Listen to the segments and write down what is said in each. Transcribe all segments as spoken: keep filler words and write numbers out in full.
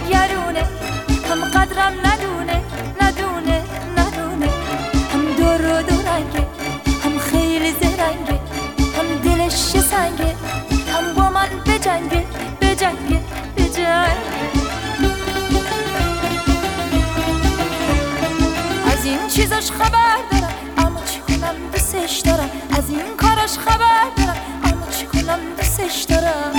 دیگرونه، هم قدرم ندونه ندونه ندونه، هم دور و دورنگه، هم خیلی زرنگه، هم دلش سنگه، هم با من بجنگه بجنگه بجنگه. از این چیزاش خبر دارم اما چی کنم دوستش دارم، از این کاراش خبر دارم اما چی کنم دوستش دارم.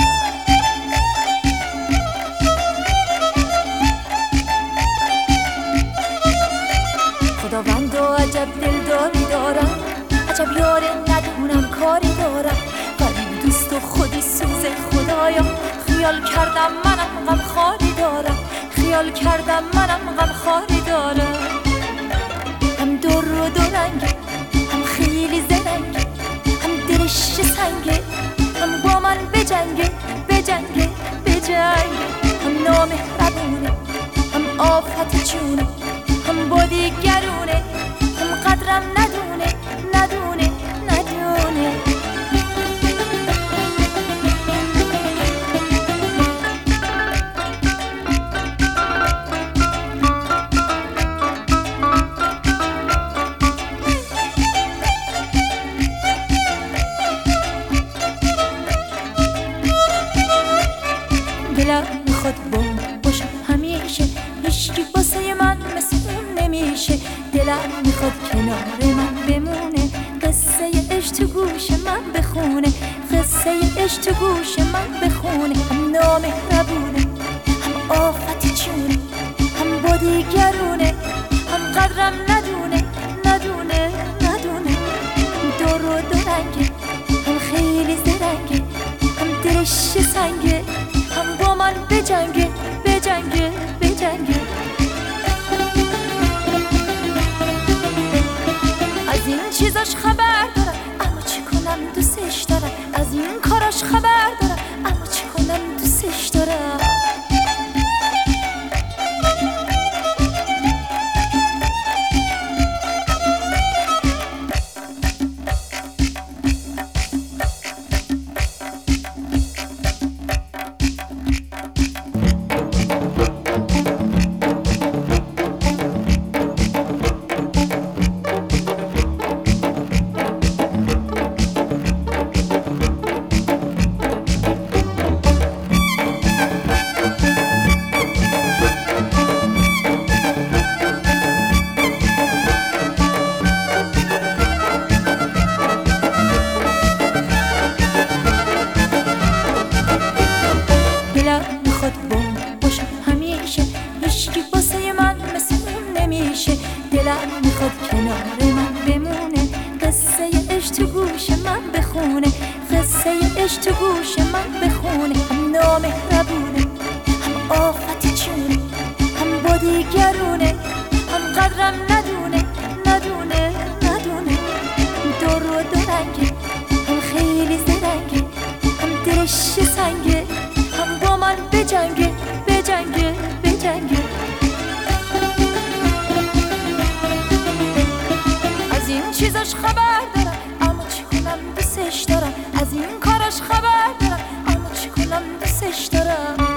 خداوند و عجب دلداری دارم، عجب یاره ندونم کاری دارم، غریب دوست و خودی سوز خدایا. خیال کردم منم غم خاری دارم، خیال کردم منم غم خاری دارم. هم دور و دورنگه، هم خیلی زرنگه، هم دلش سنگه، هم با من بجنگه بجنگه بجنگه. هم نامهربونه، هم آفت جونه، هم با دیگرونه، هم قدرم ندونه ندونه ندونه. دلم میخواد بوم باشم همیشه، هیچکی واسه من مثل اون نمیشه. دلم میخواد کنار من بمونه، قصه عشق تو گوش من بخونه، قصه عشق تو گوش من بخونه. هم نامهربونه، هم آفت جونه، هم با دیگرونه، هم قدرم ندونه ندونه ندونه. دور و دورنگه، هم خیلی زرنگه، هم دلش سنگه، هم با من بجنگه بجنگه بجنگه. از این چیزاش خبر دارم اما چی کنم دوستش دارم، از این کاراش خبر دارم اما چی کنم دوستش دارم. دلم میخواد بوم باشم همیشه، هیچکی واسه من مثل اون نمیشه. دلم میخواد کنار من بمونه، قصه عشق تو گوش من بخونه، قصه عشق تو گوش من بخونه. هم نامهربونه، هم آفت جونه، هم با دیگرونه، هم قدرم ندونه ندونه ندونه. دور و دورنگه، هم خیلی زرنگه، هم دلش سنگه، هم با من بجنگه بجنگه بجنگه. از این چیزاش خبر دارم اما چی کنم دوستش دارم، از این کاراش خبر دارم اما چی کنم دوستش دارم.